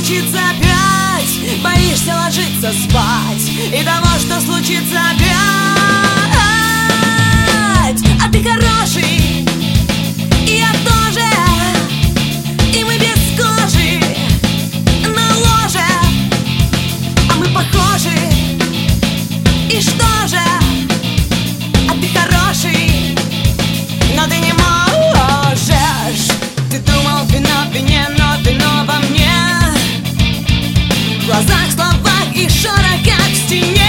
случится опять, боишься ложиться спать и того, что случится опять. А ты хороший, и я тоже, и мы без кожи на ложе, а мы похожи. И что же? А ты хороший, но ты не можешь. Ты думал, вино в вине, но вино во мне. В глазах, словах и шорох, как в стене.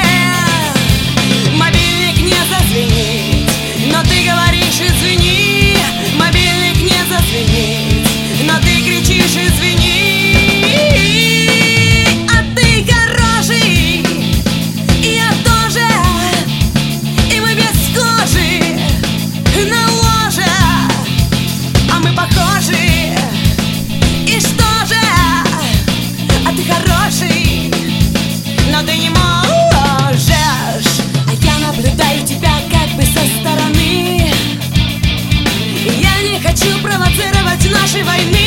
Мобильник не зазвенит, но ты говоришь извини. Мобильник не зазвенит, но ты кричишь извини. А ты хороший, и я тоже, и мы без кожи на ложе, а мы похожи. И что же? А ты хороший, но ты не можешь. А я наблюдаю тебя как бы со стороны. Я не хочу провоцировать нашей войны.